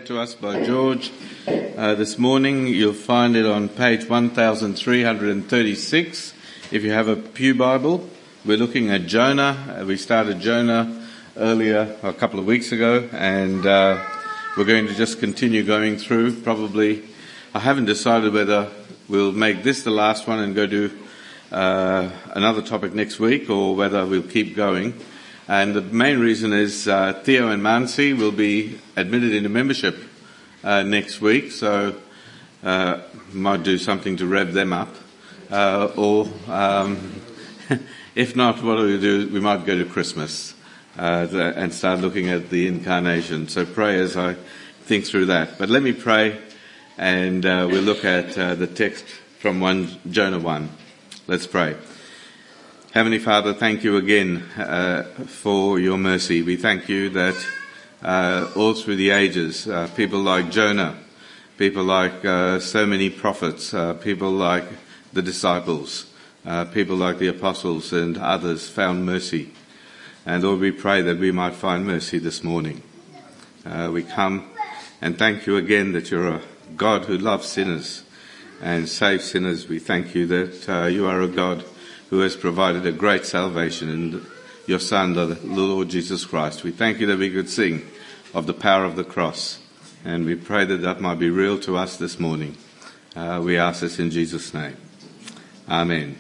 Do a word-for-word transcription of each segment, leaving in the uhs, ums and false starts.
to us by George uh, this morning. You'll find it on page one thousand three hundred thirty-six. If you have a Pew Bible, we're looking at Jonah. Uh, we started Jonah earlier, a couple of weeks ago, and uh, we're going to just continue going through. Probably, I haven't decided whether we'll make this the last one and go do uh, another topic next week, or whether we'll keep going. And the main reason is uh, Theo and Mansi will be admitted into membership uh, next week, so uh, might do something to rev them up. Uh, or um, if not, what do we do? We might go to Christmas uh, and start looking at the incarnation. So pray as I think through that. But let me pray, and uh, we'll look at uh, the text from one Jonah one. Let's pray. Heavenly Father, thank you again uh, for your mercy. We thank you that uh, all through the ages, uh, people like Jonah, people like uh, so many prophets, uh, people like the disciples, uh, people like the apostles and others found mercy. And Lord, we pray that we might find mercy this morning. Uh, we come and thank you again that you're a God who loves sinners and saves sinners. We thank you that uh, you are a God who has provided a great salvation in your Son, the Lord Jesus Christ. We thank you that we could sing of the power of the cross, and we pray that that might be real to us this morning. Uh, we ask this in Jesus' name. Amen.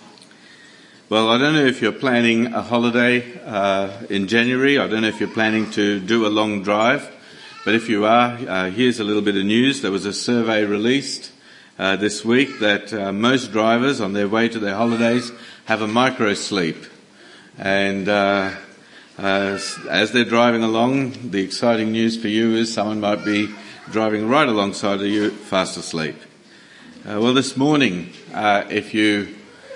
Well, I don't know if you're planning a holiday uh, in January. I don't know if you're planning to do a long drive, but if you are, uh, here's a little bit of news. There was a survey released Uh, this week that uh, most drivers on their way to their holidays have a micro sleep, and uh, uh, as they're driving along, the exciting news for you is someone might be driving right alongside of you fast asleep. Uh, well, this morning, uh, if you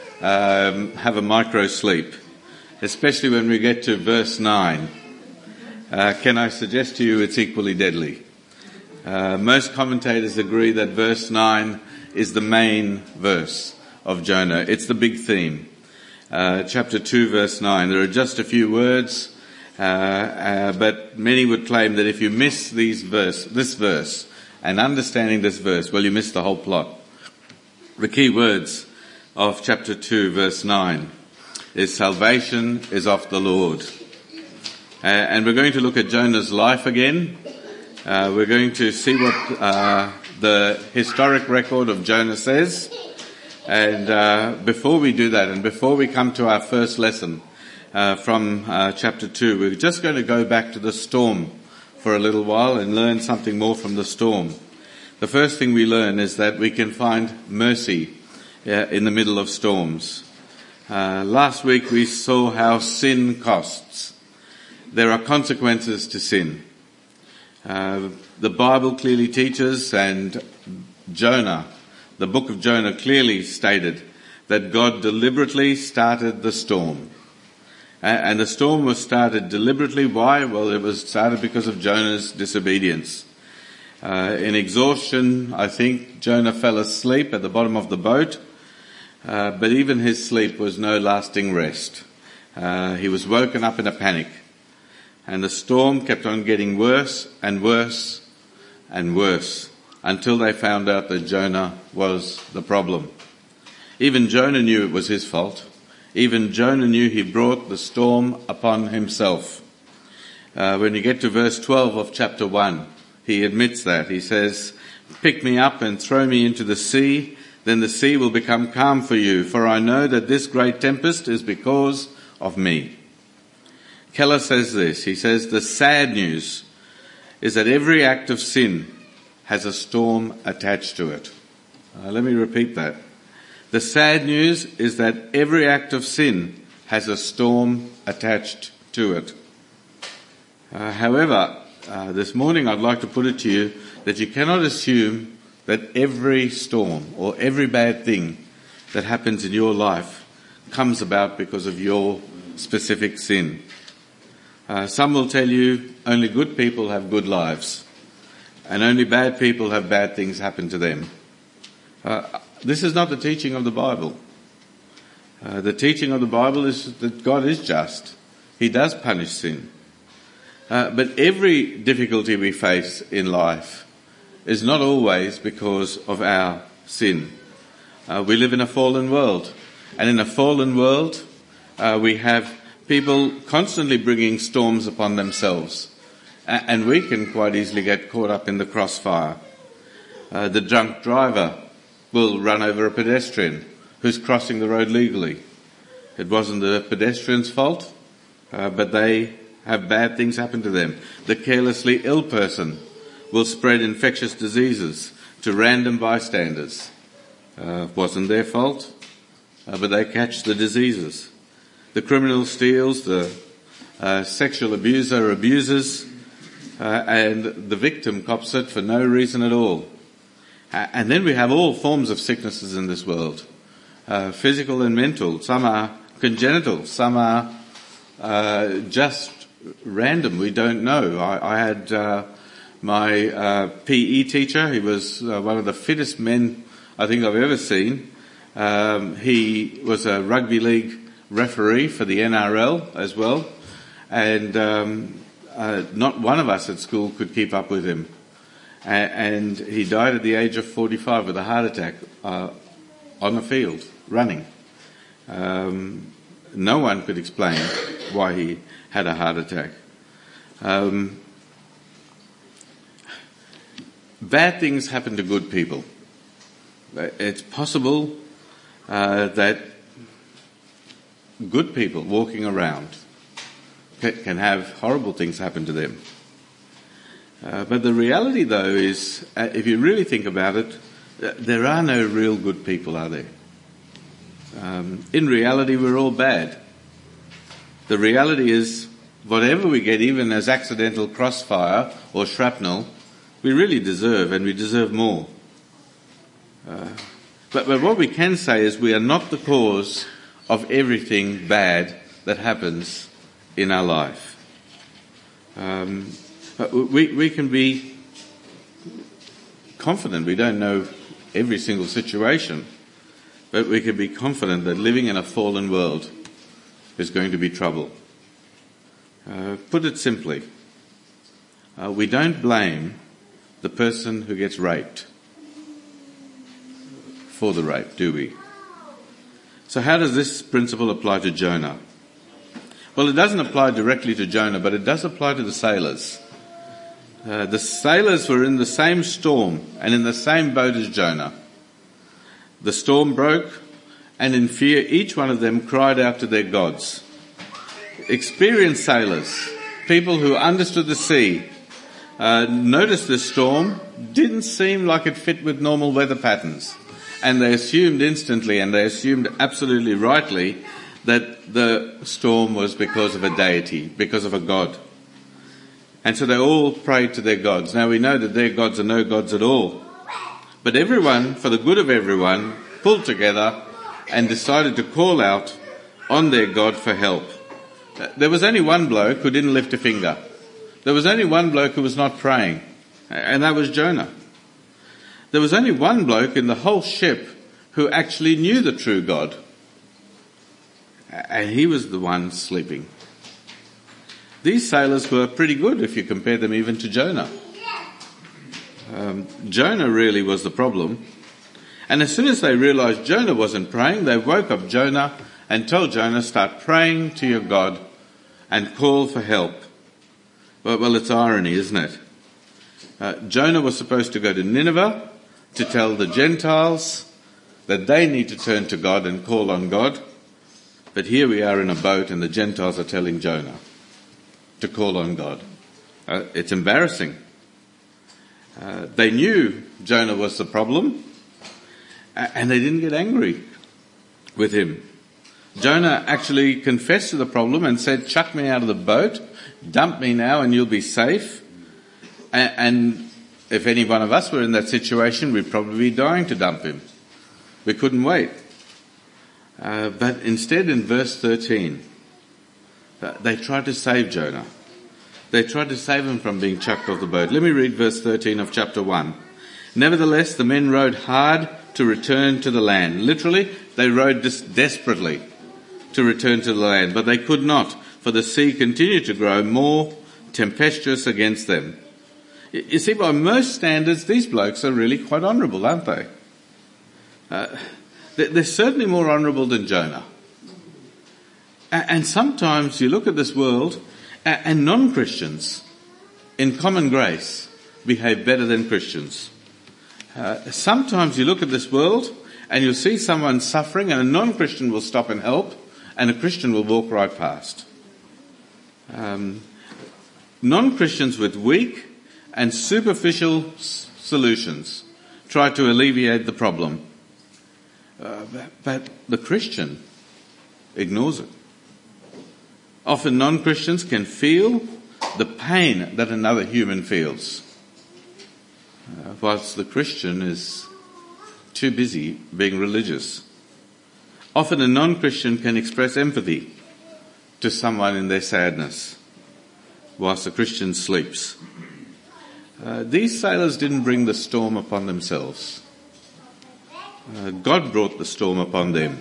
um, have a micro sleep, especially when we get to verse nine, uh, can I suggest to you it's equally deadly? Uh, most commentators agree that verse nine is the main verse of Jonah. It's the big theme. Uh, chapter two, verse nine. There are just a few words, uh, uh, but many would claim that if you miss these verse, this verse and understanding this verse, well, you miss the whole plot. The key words of chapter two, verse nine is salvation is of the Lord. Uh, and we're going to look at Jonah's life again. Uh, we're going to see what uh, the historic record of Jonah says. And uh, before we do that, and before we come to our first lesson uh, from uh, chapter two, we're just going to go back to the storm for a little while and learn something more from the storm. The first thing we learn is that we can find mercy uh, in the middle of storms. Uh, last week we saw how sin costs. There are consequences to sin. Uh, the Bible clearly teaches, and Jonah, the book of Jonah clearly stated that God deliberately started the storm. Uh, and the storm was started deliberately. Why? Well, it was started because of Jonah's disobedience. Uh, in exhaustion, I think Jonah fell asleep at the bottom of the boat, uh, but even his sleep was no lasting rest. Uh, he was woken up in a panic. And the storm kept on getting worse and worse and worse until they found out that Jonah was the problem. Even Jonah knew it was his fault. Even Jonah knew he brought the storm upon himself. Uh, when you get to verse twelve of chapter one, he admits that. He says, "Pick me up and throw me into the sea, then the sea will become calm for you, for I know that this great tempest is because of me." Keller says this. He says, "The sad news is that every act of sin has a storm attached to it." Uh, let me repeat that. The sad news is that every act of sin has a storm attached to it. Uh, however, uh, this morning I'd like to put it to you that you cannot assume that every storm or every bad thing that happens in your life comes about because of your specific sin. Uh, some will tell you only good people have good lives, and only bad people have bad things happen to them. Uh, this is not the teaching of the Bible. Uh, the teaching of the Bible is that God is just. He does punish sin. Uh, but every difficulty we face in life is not always because of our sin. Uh, we live in a fallen world, and in a fallen world uh, we have people constantly bringing storms upon themselves, a- and we can quite easily get caught up in the crossfire. Uh, the drunk driver will run over a pedestrian who's crossing the road legally. It wasn't the pedestrian's fault, uh, but they have bad things happen to them. The carelessly ill person will spread infectious diseases to random bystanders. Uh, it wasn't their fault, uh, but they catch the diseases. The criminal steals, the uh, sexual abuser abuses, uh, and the victim cops it for no reason at all. Uh, and then we have all forms of sicknesses in this world, uh, physical and mental. Some are congenital, some are uh, just random, we don't know. I, I had uh, my uh, P E teacher. He was uh, one of the fittest men I think I've ever seen. Um, he was a rugby league referee for the N R L as well, and um, uh, not one of us at school could keep up with him. A- and he died at the age of forty-five with a heart attack uh, on the field, running. Um, no one could explain why he had a heart attack. Um, bad things happen to good people. It's possible uh, that good people walking around can have horrible things happen to them. Uh, but the reality, though, is, uh, if you really think about it, uh, there are no real good people, are there? Um, in reality, we're all bad. The reality is, whatever we get, even as accidental crossfire or shrapnel, we really deserve, and we deserve more. Uh, but, but what we can say is we are not the cause of everything bad that happens in our life. Um, we, we can be confident. We don't know every single situation, but we can be confident that living in a fallen world is going to be trouble. Uh, put it simply, uh, we don't blame the person who gets raped for the rape, do we? So how does this principle apply to Jonah? Well, it doesn't apply directly to Jonah, but it does apply to the sailors. Uh, the sailors were in the same storm and in the same boat as Jonah. The storm broke, and in fear each one of them cried out to their gods. Experienced sailors, people who understood the sea, uh, noticed the storm didn't seem like it fit with normal weather patterns. And they assumed instantly, and they assumed absolutely rightly, that the storm was because of a deity, because of a god. And so they all prayed to their gods. Now we know that their gods are no gods at all. But everyone, for the good of everyone, pulled together and decided to call out on their God for help. There was only one bloke who didn't lift a finger. There was only one bloke who was not praying, and that was Jonah. There was only one bloke in the whole ship who actually knew the true God, and he was the one sleeping. These sailors were pretty good if you compare them even to Jonah. Um, Jonah really was the problem. And as soon as they realized Jonah wasn't praying, they woke up Jonah and told Jonah, start praying to your God and call for help. Well, well it's irony, isn't it? Uh, Jonah was supposed to go to Nineveh to tell the Gentiles that they need to turn to God and call on God. But here we are in a boat and the Gentiles are telling Jonah to call on God. Uh, it's embarrassing. Uh, they knew Jonah was the problem, and they didn't get angry with him. Jonah actually confessed to the problem and said, chuck me out of the boat, dump me now and you'll be safe. And, and if any one of us were in that situation, we'd probably be dying to dump him. We couldn't wait. Uh, but instead in verse thirteen, uh, they tried to save Jonah. They tried to save him from being chucked off the boat. Let me read verse thirteen of chapter one. Nevertheless, the men rowed hard to return to the land. Literally, they rowed des- desperately to return to the land, but they could not, for the sea continued to grow more tempestuous against them. You see, by most standards, these blokes are really quite honourable, aren't they? Uh, they're certainly more honourable than Jonah. And sometimes you look at this world and non-Christians in common grace behave better than Christians. Uh, sometimes you look at this world and you'll see someone suffering and a non-Christian will stop and help and a Christian will walk right past. Um, non-Christians with weak and superficial s- solutions try to alleviate the problem. Uh, but, but the Christian ignores it. Often non-Christians can feel the pain that another human feels, uh, whilst the Christian is too busy being religious. Often a non-Christian can express empathy to someone in their sadness, whilst the Christian sleeps. Uh, these sailors didn't bring the storm upon themselves. Uh, God brought the storm upon them.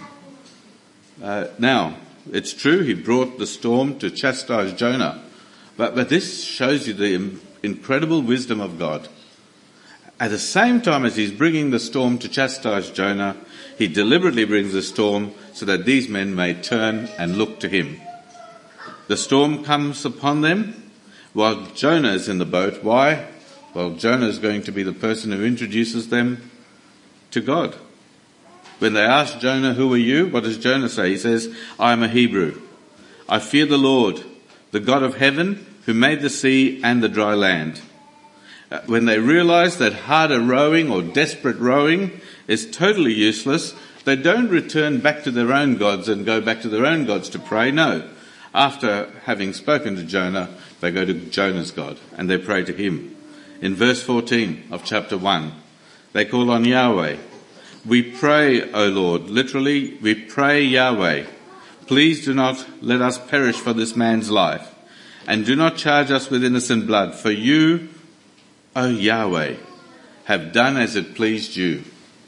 Uh, now, it's true, he brought the storm to chastise Jonah, but, but this shows you the incredible wisdom of God. At the same time as he's bringing the storm to chastise Jonah, he deliberately brings the storm so that these men may turn and look to him. The storm comes upon them while Jonah is in the boat. Why? Well, Jonah is going to be the person who introduces them to God. When they ask Jonah, who are you? What does Jonah say? He says, I am a Hebrew. I fear the Lord, the God of heaven, who made the sea and the dry land. Uh, when they realize that harder rowing or desperate rowing is totally useless, they don't return back to their own gods and go back to their own gods to pray. No. After having spoken to Jonah, they go to Jonah's God and they pray to him. In verse fourteen of chapter one, they call on Yahweh. We pray, O Lord, literally, we pray Yahweh, please do not let us perish for this man's life, and do not charge us with innocent blood, for you, O Yahweh, have done as it pleased you.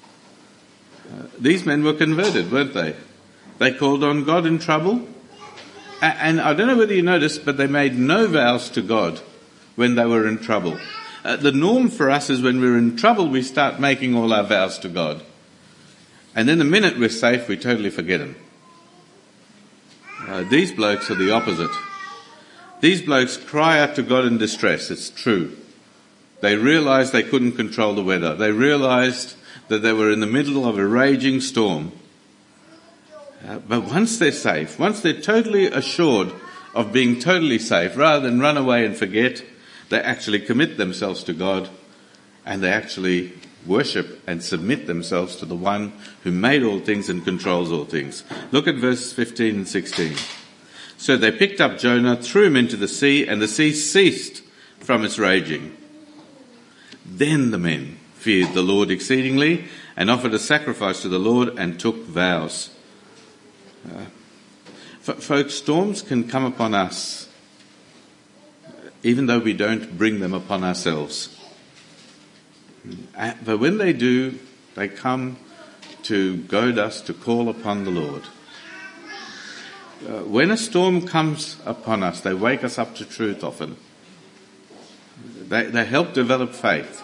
Uh, these men were converted, weren't they? They called on God in trouble, and, and I don't know whether you noticed, but they made no vows to God when they were in trouble. Uh, the norm for us is when we're in trouble, we start making all our vows to God. And then the minute we're safe, we totally forget them. Uh, these blokes are the opposite. These blokes cry out to God in distress, it's true. They realised they couldn't control the weather. They realised that they were in the middle of a raging storm. Uh, but once they're safe, once they're totally assured of being totally safe, rather than run away and forget, they actually commit themselves to God and they actually worship and submit themselves to the one who made all things and controls all things. Look at verse fifteen and sixteen. So they picked up Jonah, threw him into the sea, and the sea ceased from its raging. Then the men feared the Lord exceedingly and offered a sacrifice to the Lord and took vows. Uh, f- folks, storms can come upon us even though we don't bring them upon ourselves. But when they do, they come to goad us to call upon the Lord. Uh, when a storm comes upon us, they wake us up to truth often. They, they help develop faith.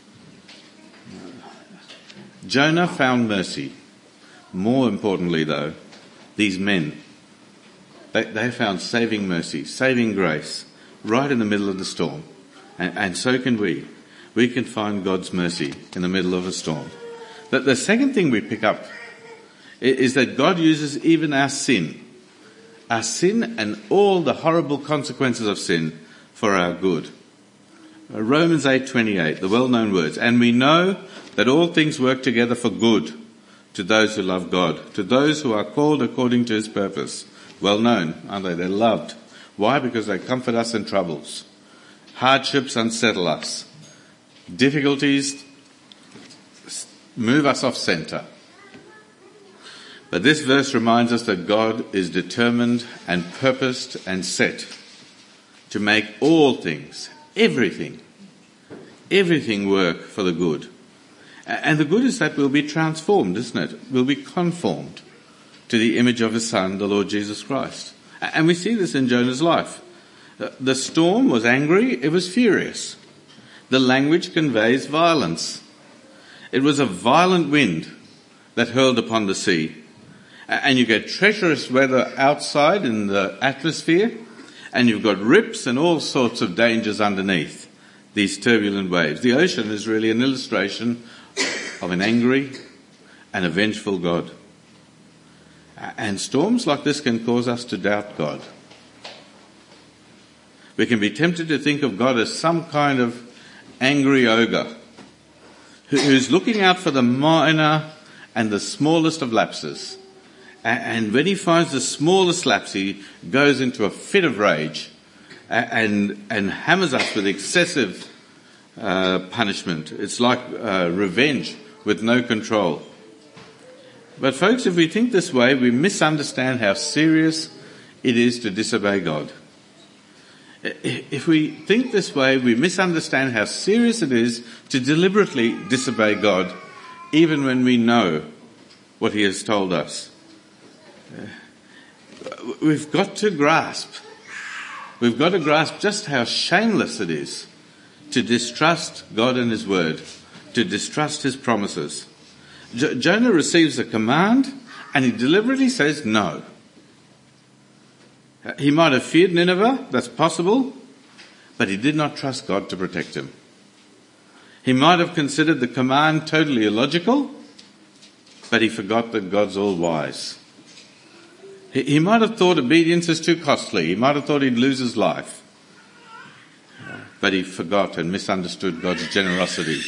Jonah found mercy. More importantly, though, these men, they, they found saving mercy, saving grace, right in the middle of the storm. And, and so can we. We can find God's mercy in the middle of a storm. But the second thing we pick up is that God uses even our sin, our sin and all the horrible consequences of sin for our good. Romans eight twenty-eight, the well-known words, and we know that all things work together for good to those who love God, to those who are called according to his purpose. Well known, aren't they? They're loved. Why? Because they comfort us in troubles. Hardships unsettle us. Difficulties move us off centre. But this verse reminds us that God is determined and purposed and set to make all things, everything, everything work for the good. And the good is that we'll be transformed, isn't it? We'll be conformed to the image of his Son, the Lord Jesus Christ. And we see this in Jonah's life. The storm was angry, it was furious. The language conveys violence. It was a violent wind that hurled upon the sea. And you get treacherous weather outside in the atmosphere, and you've got rips and all sorts of dangers underneath these turbulent waves. The ocean is really an illustration of an angry and a vengeful God. And storms like this can cause us to doubt God. We can be tempted to think of God as some kind of angry ogre who's looking out for the minor and the smallest of lapses. And when he finds the smallest lapse, he goes into a fit of rage and, and hammers us with excessive uh, punishment. It's like uh, revenge with no control. But folks, if we think this way, we misunderstand how serious it is to disobey God. If we think this way, we misunderstand how serious it is to deliberately disobey God, even when we know what he has told us. We've got to grasp, we've got to grasp just how shameless it is to distrust God and his word, to distrust his promises. Jo- Jonah receives a command and he deliberately says no. He might have feared Nineveh, that's possible, but he did not trust God to protect him. He might have considered the command totally illogical, but he forgot that God's all wise. He, he might have thought obedience is too costly. He might have thought he'd lose his life, but he forgot and misunderstood God's generosity.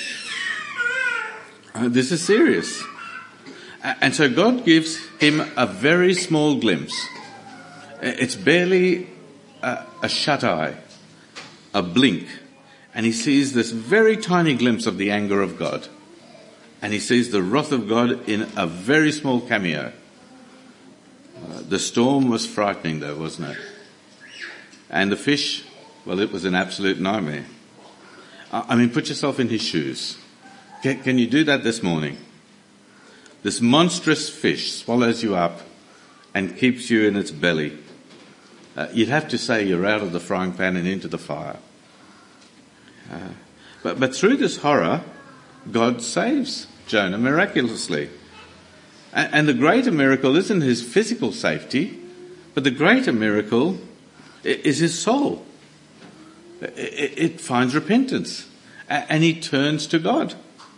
Uh, this is serious. And so God gives him a very small glimpse. It's barely a, a shut eye, a blink. And he sees this very tiny glimpse of the anger of God. And he sees the wrath of God in a very small cameo. Uh, the storm was frightening though, wasn't it? And the fish, well, it was an absolute nightmare. I mean, put yourself in his shoes. Can, can you do that this morning? This monstrous fish swallows you up and keeps you in its belly. Uh, you'd have to say you're out of the frying pan and into the fire. Uh, but, but through this horror, God saves Jonah miraculously. And, and the greater miracle isn't his physical safety, but the greater miracle is his soul. It, it, it finds repentance, and he turns to God.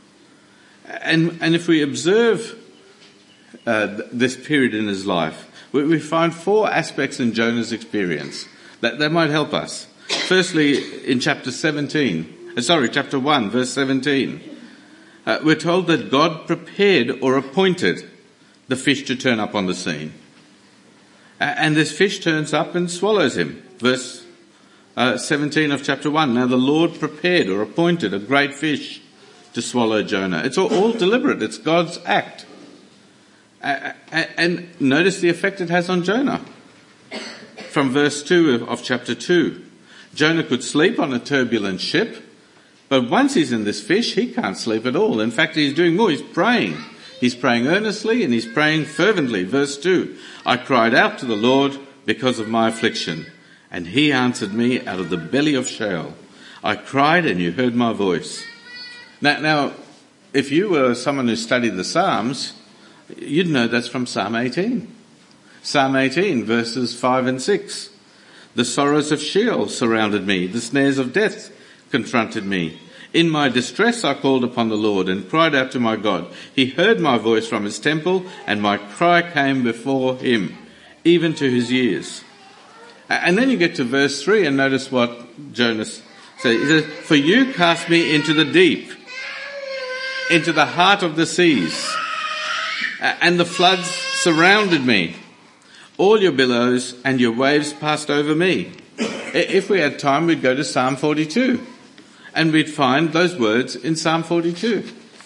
And, and if we observe uh, this period in his life, we, we find four aspects in Jonah's experience that, that might help us. Firstly, in chapter seventeen, uh, sorry, chapter one, verse seventeen, uh, we're told that God prepared or appointed the fish to turn up on the scene. Uh, and this fish turns up and swallows him. Verse uh, seventeen of chapter one. Now the Lord prepared or appointed a great fish to swallow Jonah. It's all, all deliberate. It's God's act. Uh, and notice the effect it has on Jonah. From verse two of, of chapter two. Jonah could sleep on a turbulent ship, but once he's in this fish, he can't sleep at all. In fact, he's doing more. He's praying. He's praying earnestly and he's praying fervently. Verse two. I cried out to the Lord because of my affliction, and he answered me out of the belly of Sheol. I cried and you heard my voice. Now, now, if you were someone who studied the Psalms, you'd know that's from Psalm eighteen. Psalm eighteen, verses five and six. The sorrows of Sheol surrounded me. The snares of death confronted me. In my distress I called upon the Lord and cried out to my God. He heard my voice from his temple, and my cry came before him, even to his ears. And then you get to verse three and notice what Jonah says. He says, for you cast me into the deep, into the heart of the seas, and the floods surrounded me. All your billows and your waves passed over me. If we had time, we'd go to Psalm forty-two, and we'd find those words in Psalm forty-two.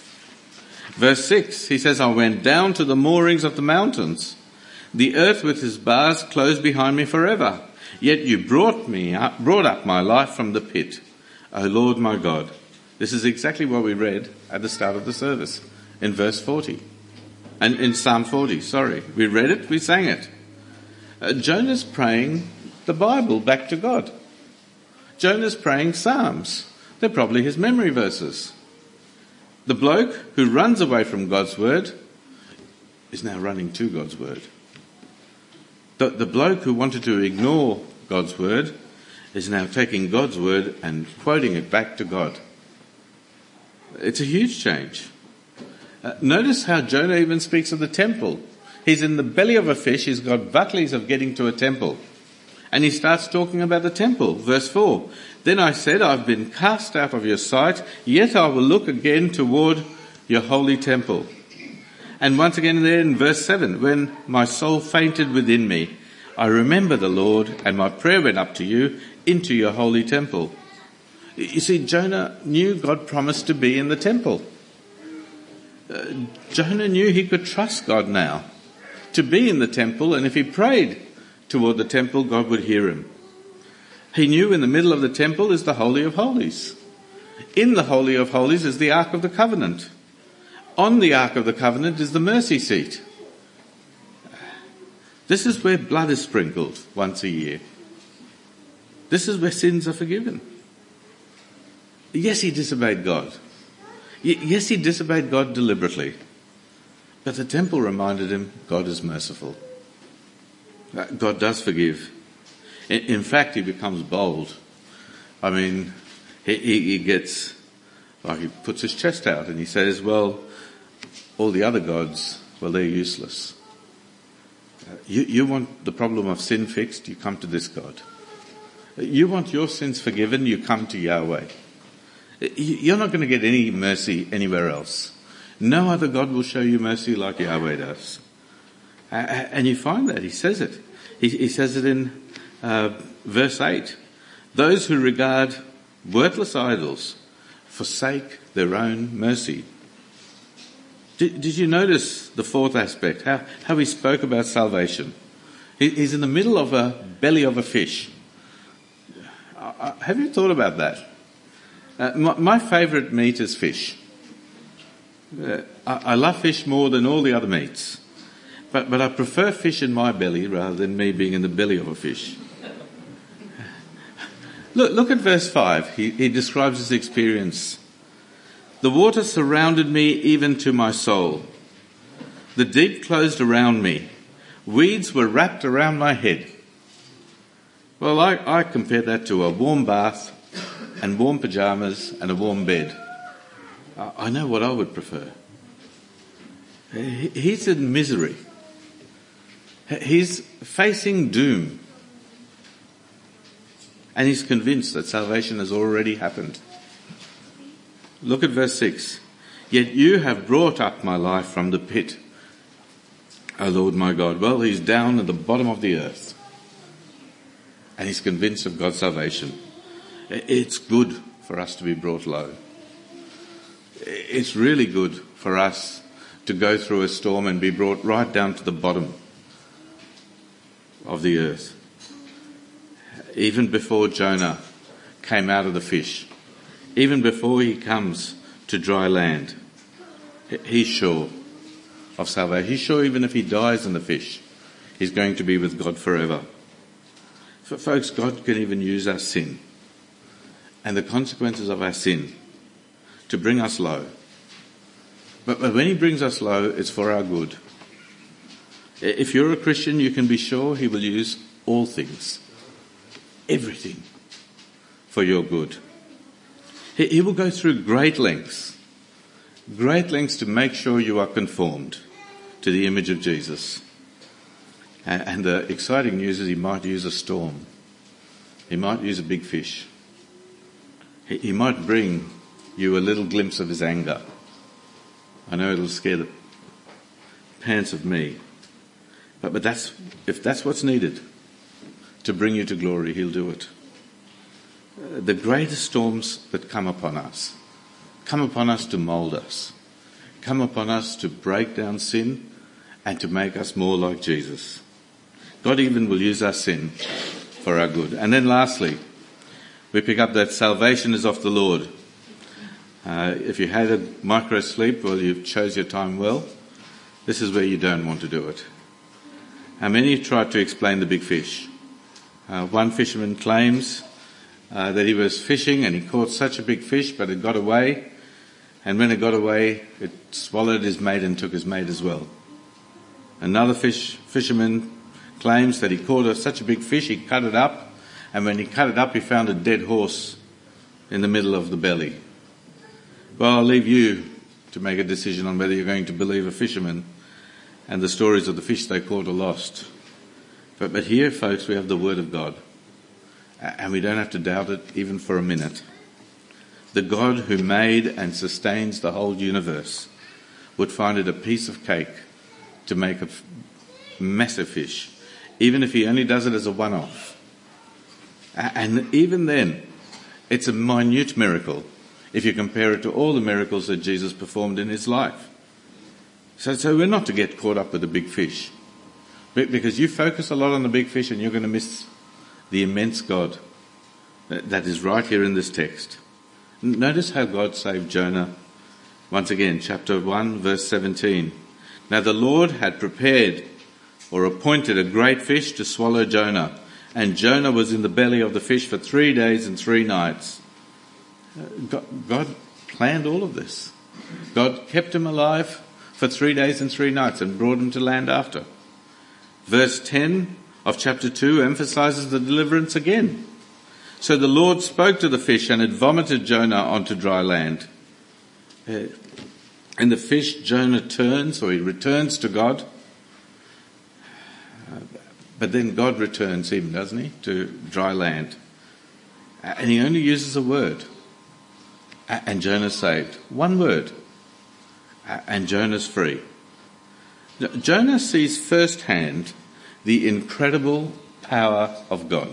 Verse six, he says, I went down to the moorings of the mountains. The earth with his bars closed behind me forever. Yet you brought me up, brought up my life from the pit, O Lord my God. This is exactly what we read at the start of the service in verse forty. And in Psalm forty, sorry. We read it, we sang it. Uh, Jonah's praying the Bible back to God. Jonah's praying psalms. They're probably his memory verses. The bloke who runs away from God's word is now running to God's word. The, the bloke who wanted to ignore God's word is now taking God's word and quoting it back to God. It's a huge change. Uh, notice how Jonah even speaks of the temple. He's in the belly of a fish. He's got buckleys of getting to a temple. And he starts talking about the temple. Verse four. Then I said, I've been cast out of your sight, yet I will look again toward your holy temple. And once again there in verse seven, when my soul fainted within me, I remember the Lord, and my prayer went up to you into your holy temple. You see, Jonah knew God promised to be in the temple. Uh, Jonah knew he could trust God now to be in the temple, and if he prayed toward the temple, God would hear him. He knew in the middle of the temple is the Holy of Holies. In the Holy of Holies is the Ark of the Covenant. On the Ark of the Covenant is the mercy seat. This is where blood is sprinkled once a year. This is where sins are forgiven. Yes, he disobeyed God. Yes, he disobeyed God deliberately. But the temple reminded him God is merciful. God does forgive. In fact, he becomes bold. I mean, he, he gets, like he puts his chest out and he says, well, all the other gods, well, they're useless. You, you want the problem of sin fixed, you come to this God. You want your sins forgiven, you come to Yahweh. You're not going to get any mercy anywhere else. No other God will show you mercy like Yahweh does. And you find that, he says it. He, he says it in uh, verse eight. Those who regard worthless idols forsake their own mercy. Did, did you notice the fourth aspect, how, how he spoke about salvation? He, he's in the middle of a belly of a fish. Uh, have you thought about that? Uh, my, my favourite meat is fish. Uh, I, I love fish more than all the other meats. But, but I prefer fish in my belly rather than me being in the belly of a fish. Look, look at verse five. He, he describes his experience. The water surrounded me even to my soul. The deep closed around me. Weeds were wrapped around my head. Well, I, I compare that to a warm bath and warm pyjamas and a warm bed. I, I know what I would prefer. He, he's in misery. He's facing doom. And he's convinced that salvation has already happened. Look at verse six. Yet you have brought up my life from the pit, O Lord my God. Well, he's down at the bottom of the earth. And he's convinced of God's salvation. It's good for us to be brought low. It's really good for us to go through a storm and be brought right down to the bottom of the earth. Even before Jonah came out of the fish, even before he comes to dry land, he's sure of salvation. He's sure even if he dies in the fish, he's going to be with God forever. For folks, God can even use our sin and the consequences of our sin to bring us low. But when he brings us low, it's for our good. If you're a Christian, you can be sure he will use all things, everything, for your good. He will go through great lengths, great lengths to make sure you are conformed to the image of Jesus. And the exciting news is he might use a storm. He might use a big fish. He might bring you a little glimpse of his anger. I know it'll scare the pants of me. But, but that's, if that's what's needed to bring you to glory, he'll do it. Uh, the greatest storms that come upon us, come upon us to mould us, come upon us to break down sin and to make us more like Jesus. God even will use our sin for our good. And then lastly, we pick up that salvation is of the Lord. Uh, if you had a micro sleep, well, you chose your time well. This is where you don't want to do it. How many tried to explain the big fish? Uh, one fisherman claims uh, that he was fishing and he caught such a big fish, but it got away. And when it got away, it swallowed his mate and took his mate as well. Another fish fisherman claims that he caught a, such a big fish, he cut it up, and when he cut it up, he found a dead horse in the middle of the belly. Well, I'll leave you to make a decision on whether you're going to believe a fisherman and the stories of the fish they caught or lost. But, but here, folks, we have the Word of God, and we don't have to doubt it even for a minute. The God who made and sustains the whole universe would find it a piece of cake to make a f- massive fish, even if he only does it as a one-off. And even then, it's a minute miracle if you compare it to all the miracles that Jesus performed in his life. So, so we're not to get caught up with the big fish, because you focus a lot on the big fish and you're going to miss the immense God that is right here in this text. Notice how God saved Jonah. Once again, chapter one, verse seventeen. Now the Lord had prepared or appointed a great fish to swallow Jonah, and Jonah was in the belly of the fish for three days and three nights. God, God planned all of this. God kept him alive for three days and three nights and brought him to land after. Verse ten of chapter two emphasizes the deliverance again. So the Lord spoke to the fish and it vomited Jonah onto dry land. Uh, and the fish, Jonah turns, or he returns to God. Uh, but then God returns him, doesn't he, to dry land. Uh, and he only uses a word. Uh, and Jonah's saved. One word. Uh, and Jonah's free. Jonah sees firsthand the incredible power of God.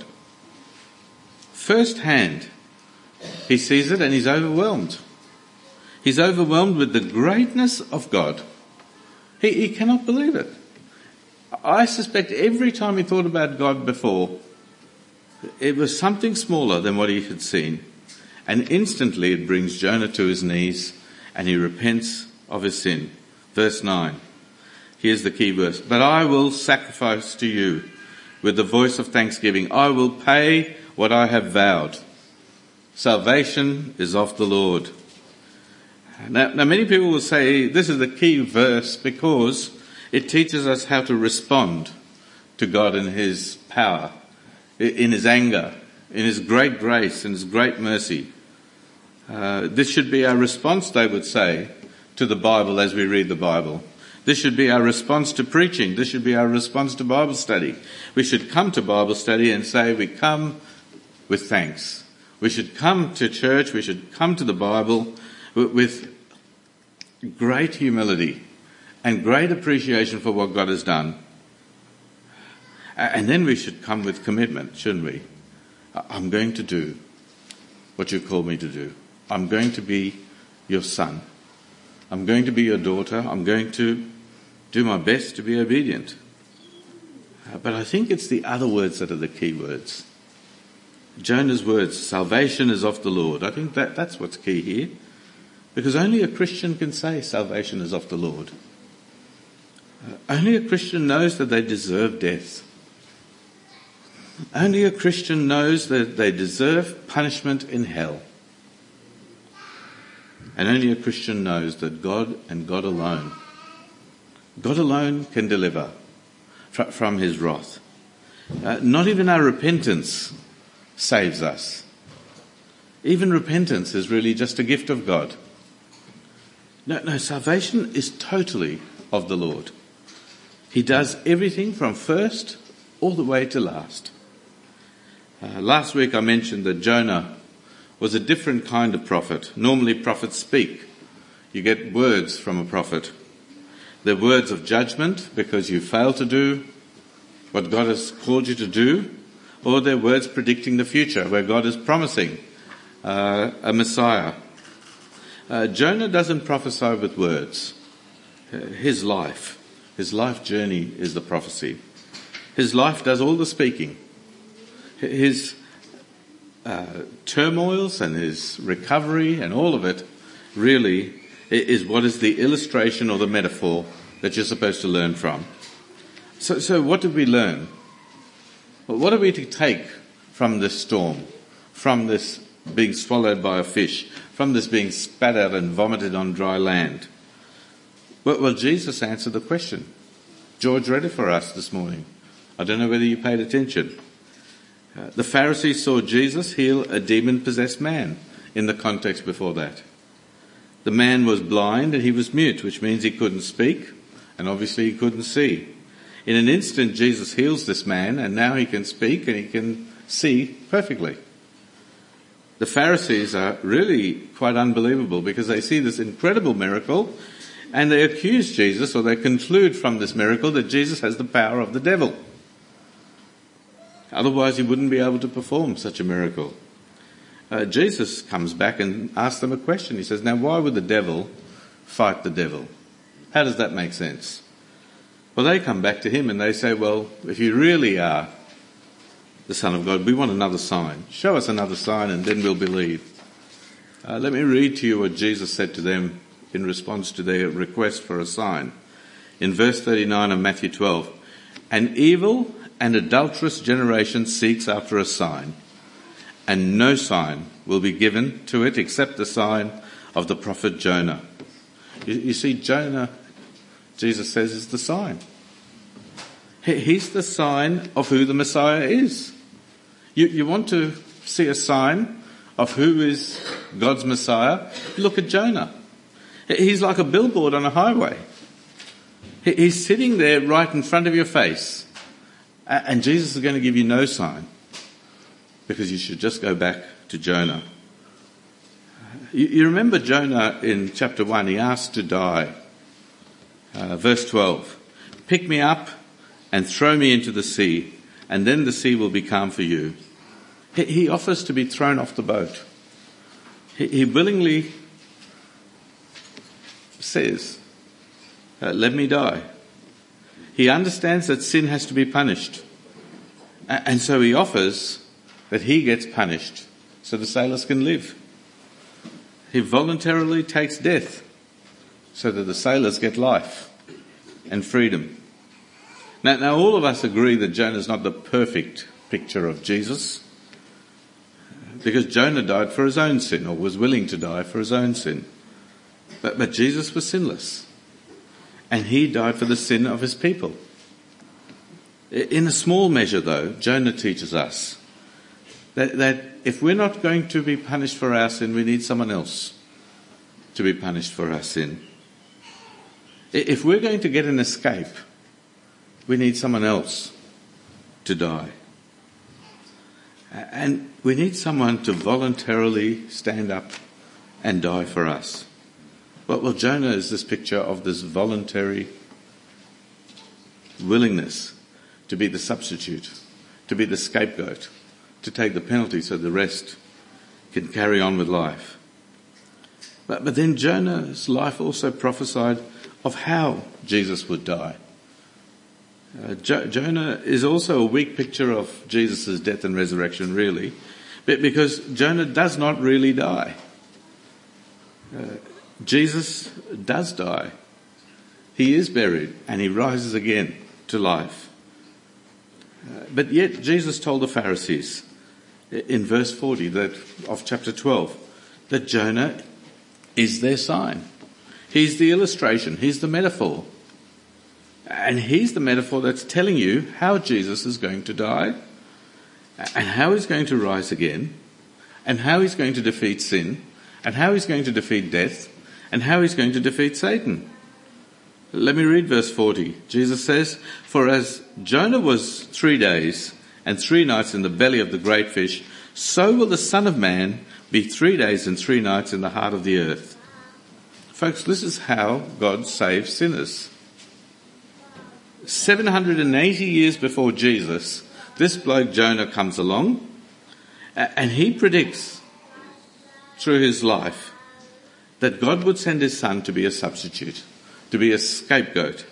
Firsthand, he sees it and he's overwhelmed. He's overwhelmed with the greatness of God. He, he cannot believe it. I suspect every time he thought about God before, it was something smaller than what he had seen. And instantly it brings Jonah to his knees and he repents of his sin. Verse nine. Here's the key verse. But I will sacrifice to you with the voice of thanksgiving. I will pay what I have vowed. Salvation is of the Lord. Now, now many people will say this is the key verse because it teaches us how to respond to God in his power, in his anger, in his great grace, in his great mercy. Uh, this should be our response, they would say, to the Bible as we read the Bible. This should be our response to preaching. This should be our response to Bible study. We should come to Bible study and say we come with thanks. We should come to church. We should come to the Bible with great humility and great appreciation for what God has done. And then we should come with commitment, shouldn't we? I'm going to do what you've called me to do. I'm going to be your son. I'm going to be your daughter. I'm going to do my best to be obedient. But I think it's the other words that are the key words. Jonah's words, salvation is of the Lord. I think that that's what's key here. Because only a Christian can say salvation is of the Lord. Uh, only a Christian knows that they deserve death. Only a Christian knows that they deserve punishment in hell. And only a Christian knows that God and God alone, God alone can deliver fr- from his wrath. Uh, not even our repentance saves us. Even repentance is really just a gift of God. No, no, salvation is totally of the Lord. He does everything from first all the way to last. Uh, last week I mentioned that Jonah was a different kind of prophet. Normally prophets speak. You get words from a prophet. They're words of judgment because you fail to do what God has called you to do, or they're words predicting the future where God is promising uh, a Messiah. Uh, Jonah doesn't prophesy with words. His life, his life journey is the prophecy. His life does all the speaking. His uh, turmoils and his recovery and all of it really is what is the illustration or the metaphor that you're supposed to learn from. So, so what did we learn? Well, what are we to take from this storm, from this being swallowed by a fish, from this being spat out and vomited on dry land? Well, well, Jesus answered the question. George read it for us this morning. I don't know whether you paid attention. Uh, the Pharisees saw Jesus heal a demon-possessed man in the context before that. The man was blind and he was mute, which means he couldn't speak, and obviously he couldn't see. In an instant, Jesus heals this man, and now he can speak and he can see perfectly. The Pharisees are really quite unbelievable because they see this incredible miracle and they accuse Jesus, or they conclude from this miracle, that Jesus has the power of the devil. Otherwise he wouldn't be able to perform such a miracle. Uh, Jesus comes back and asks them a question. He says, now why would the devil fight the devil? How does that make sense? Well, they come back to him and they say, well, if you really are the Son of God, we want another sign. Show us another sign and then we'll believe. Uh, let me read to you what Jesus said to them in response to their request for a sign. In verse thirty-nine of Matthew twelve, an evil and adulterous generation seeks after a sign, and no sign will be given to it except the sign of the prophet Jonah. You, you see, Jonah, Jesus says, is the sign. He, he's the sign of who the Messiah is. You, you want to see a sign of who is God's Messiah? Look at Jonah. He's like a billboard on a highway. He, he's sitting there right in front of your face. And Jesus is going to give you no sign, because you should just go back to Jonah. You, you remember Jonah in chapter one, he asked to die. Uh, verse twelve, pick me up and throw me into the sea, and then the sea will be calm for you. He, he offers to be thrown off the boat. He, he willingly says, uh, let me die. He understands that sin has to be punished. And so he offers that he gets punished so the sailors can live. He voluntarily takes death so that the sailors get life and freedom. Now, now all of us agree that Jonah is not the perfect picture of Jesus, because Jonah died for his own sin, or was willing to die for his own sin. But, but Jesus was sinless, and he died for the sin of his people. In a small measure, though, Jonah teaches us that, that if we're not going to be punished for our sin, we need someone else to be punished for our sin. If we're going to get an escape, we need someone else to die. And we need someone to voluntarily stand up and die for us. Well, well, Jonah is this picture of this voluntary willingness to be the substitute, to be the scapegoat, to take the penalty so the rest can carry on with life. But, but then Jonah's life also prophesied of how Jesus would die. Uh, jo- Jonah is also a weak picture of Jesus' death and resurrection, really, but because Jonah does not really die. Uh, Jesus does die. He is buried and he rises again to life. Uh, but yet Jesus told the Pharisees in verse forty that of chapter twelve that Jonah is their sign. He's the illustration. He's the metaphor. And he's the metaphor that's telling you how Jesus is going to die, and how he's going to rise again, and how he's going to defeat sin, and how he's going to defeat death, and how he's going to defeat Satan. Let me read verse forty. Jesus says, for as Jonah was three days and three nights in the belly of the great fish, so will the Son of Man be three days and three nights in the heart of the earth. Folks, this is how God saves sinners. seven hundred eighty years before Jesus, this bloke Jonah comes along and he predicts through his life that God would send his son to be a substitute, to be a scapegoat.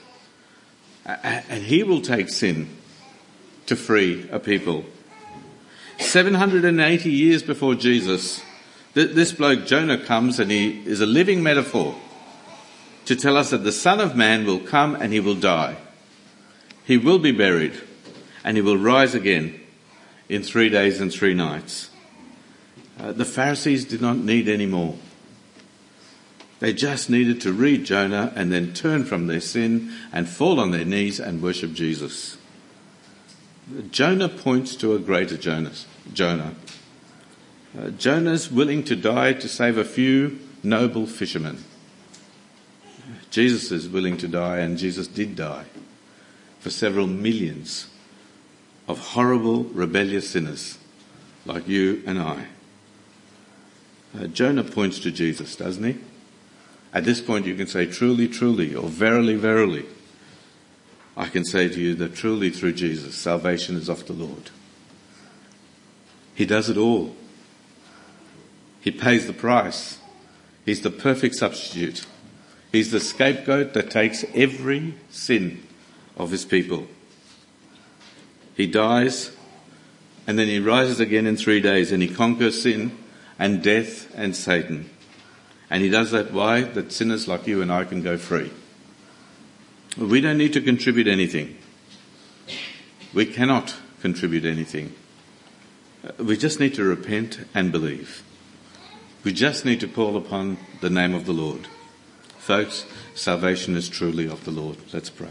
And he will take sin to free a people. seven hundred eighty years before Jesus, this bloke Jonah comes and he is a living metaphor to tell us that the Son of Man will come and he will die. He will be buried and he will rise again in three days and three nights. Uh, the Pharisees did not need any more. They just needed to read Jonah and then turn from their sin and fall on their knees and worship Jesus. Jonah points to a greater Jonas, Jonah. Uh, Jonah's willing to die to save a few noble fishermen. Jesus is willing to die, and Jesus did die for several millions of horrible, rebellious sinners like you and I. Uh, Jonah points to Jesus, doesn't he? At this point you can say truly, truly, or verily, verily. I can say to you that truly through Jesus, salvation is of the Lord. He does it all. He pays the price. He's the perfect substitute. He's the scapegoat that takes every sin of his people. He dies, and then he rises again in three days, and he conquers sin and death and Satan. And he does that why? That sinners like you and I can go free. We don't need to contribute anything. We cannot contribute anything. We just need to repent and believe. We just need to call upon the name of the Lord. Folks, salvation is truly of the Lord. Let's pray.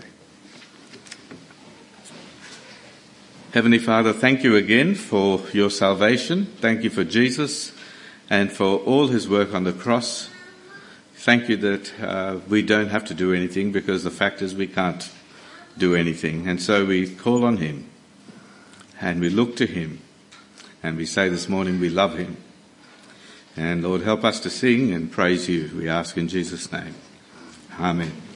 Heavenly Father, thank you again for your salvation. Thank you for Jesus and for all his work on the cross. Thank you that uh, we don't have to do anything, because the fact is we can't do anything. And so we call on him and we look to him and we say this morning we love him. And Lord, help us to sing and praise you. We ask in Jesus' name. Amen.